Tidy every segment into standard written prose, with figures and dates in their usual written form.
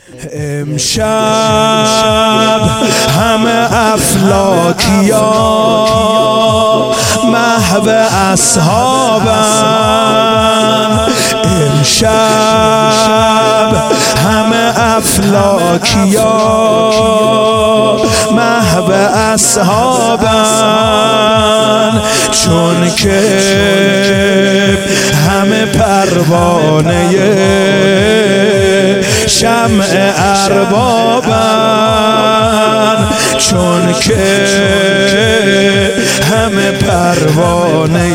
امشب همه افلاکیا محو اصحابن، امشب همه افلاکیا محو اصحابن، چون که همه پروانه شمع اربابن، چون که همه پروانه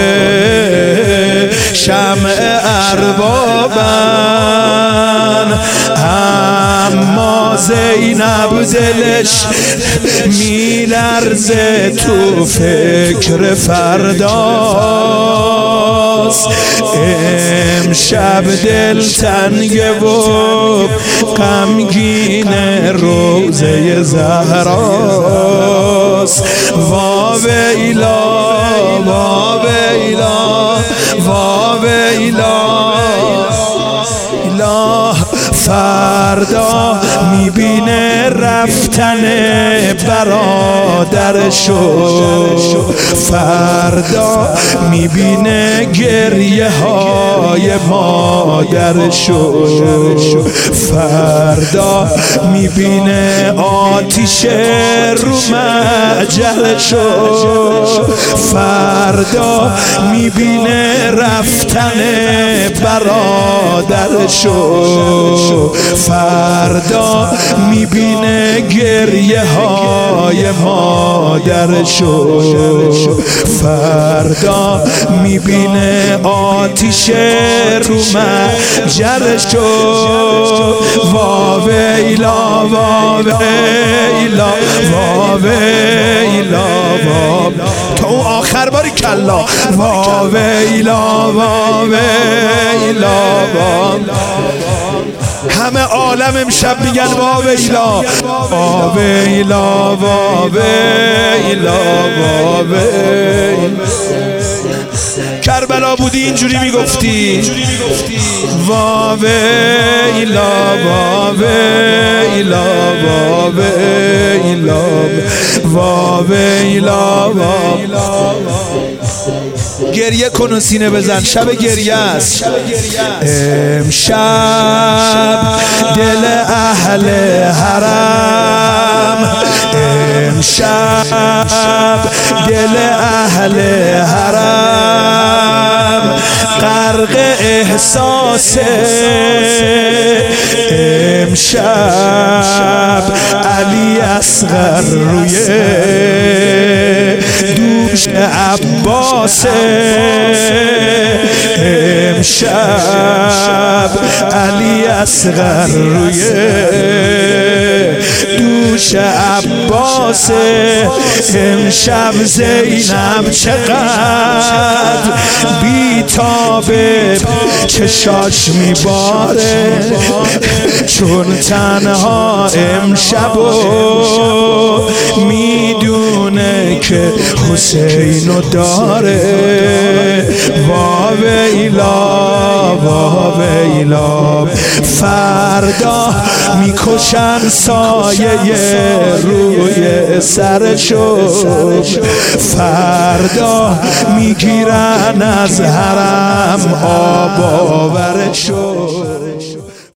شمع اربابن. اما زینب دلش میلرزه تو فکر فرداست، امشب دل تنگه و غمگین روزه زهراست. واویلا واویلا واویلا، فردا میبینه رفتن برادرشو، فردا میبینه گریه های مادرشو، فردا میبینه آتیش رو مجلشو، فردا میبینه رفتن برادرشو، فردا میبینه گریه های مادرشو، فردا میبینه آتیش رو مجرشو. واویلا واویلا واویلا تا اون آخر باری کلا. واویلا واویلا همه عالم امشب میگن واویلا واویلا واویلا واویلا. کربلا بودی اینجوری میگفتی واویلا واویلا واویلا واویلا واویلا. گریه کن و سینه بزن، شب گریه است. امشب دل اهل حرم، امشب دل اهل حرم غرق احساسه، امشب علی اصغر روی دوش عباسه، امشب علی اصغر روی دوش عباسه، امشب زینب چقدر بی‌تابه چشاش میباره، چون تنها امشبو میدونه که حسینو داره. واویلا واویلا، فردا میکشن سایه روی سرشو، فردا میگیرن از حرم آب آورشو.